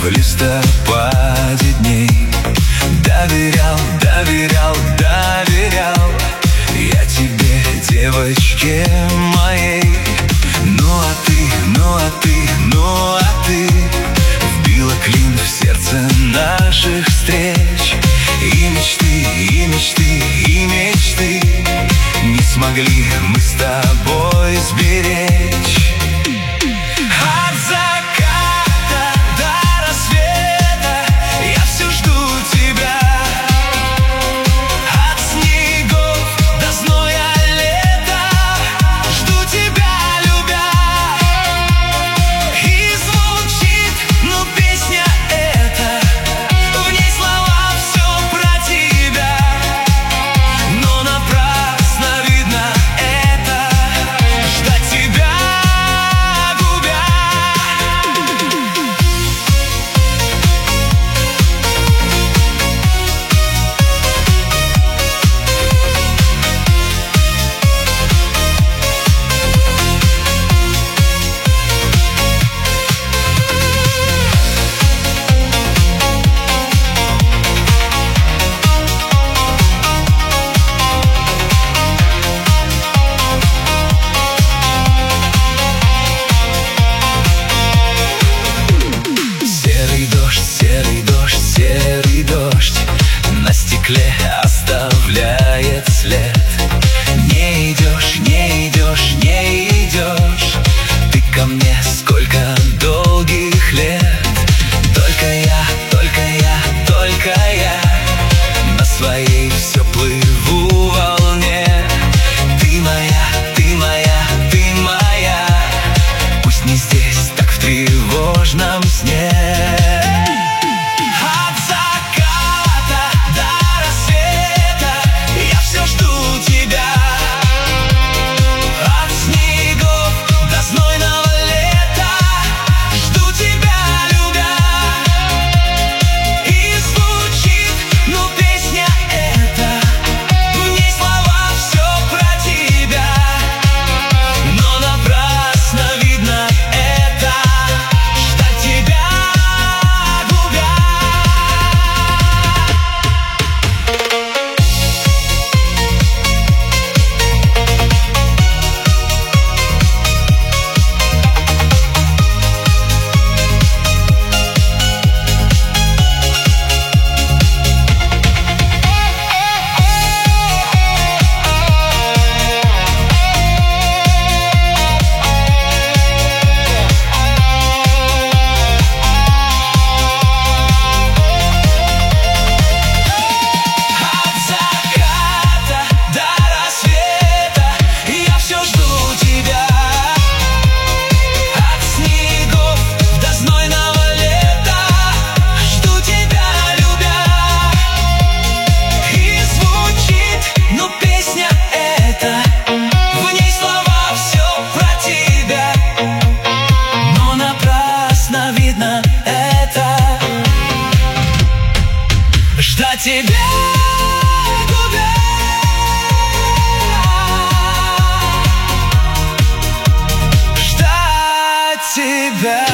в листопаде дней. Доверял, доверял, доверял я тебе, девочке моей. Ну а ты, ну а ты, ну а ты вбила клин в сердце наших встреч. И мечты, и мечты, и мечты не смогли мы с тобой сберечь. От заката до рассвета я все жду тебя. От снегов до зноя лета жду тебя, любя. И звучит, ну, песня эта, в ней слова все про тебя. Но напрасно, видно, это ждать тебя. Серый дождь на стекле оставляет след. Не идешь, не идешь, не идешь ты ко мне сколько долгих лет. Только я, только я, только я на своей все плыву волне. Ты моя, ты моя, ты моя, пусть не здесь, так в тревожном сне. Ждать тебя, губя, ждать тебя.